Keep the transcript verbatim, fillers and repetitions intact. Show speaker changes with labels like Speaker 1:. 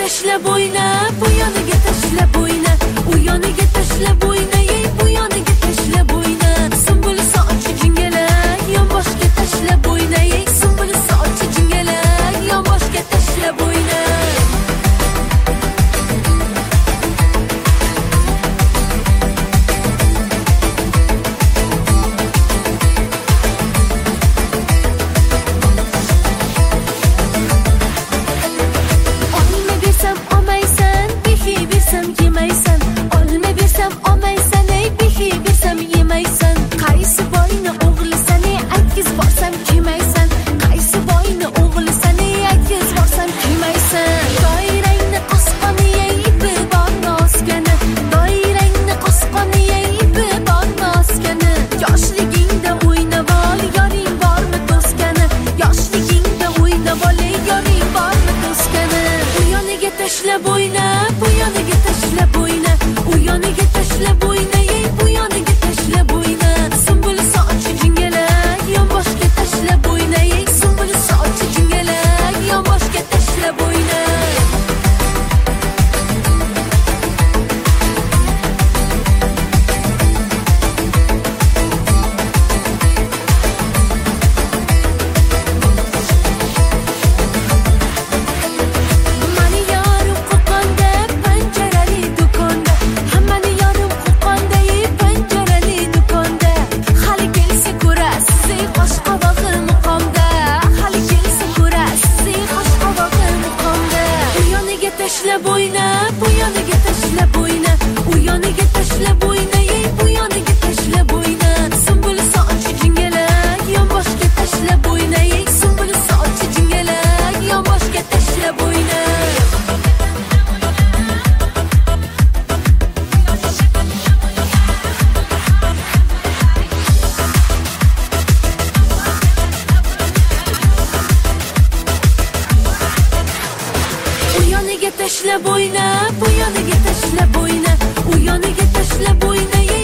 Speaker 1: tashlab o'yna, bu yoniga tashlab o'yna, u yoniga tashlab o'yna, ey bu yoniga tashlab o'yna. Sumbul sochi jingalak, yonboshga tashlab o'yna, ey sumbul sochi jingalak, yonboshga tashlab o'yna. Tashlab o'yna, bu yoniga tashlab o'yna, u yoniga tashlab o'yna, ey bu yoniga tashlab o'yna. Sumbul sochi jingalak, yonboshga tashlab o'yna, ey sumbul sochi jingalak, yonboshga tashlab o'yna. Tashlab o'yna, bu yoniga tashlab o'yna, u yoniga tashlab o'yna, ey bu yoniga tashlab o'yna. Sumbul sochi jingalak, yonboshga tashlab o'yna, ey sumbul sochi jingalak, yonboshga tashlab o'yna. Tashlab o'yna, bu yoniga tashlab o'yna, u yoniga tashlab o'yna.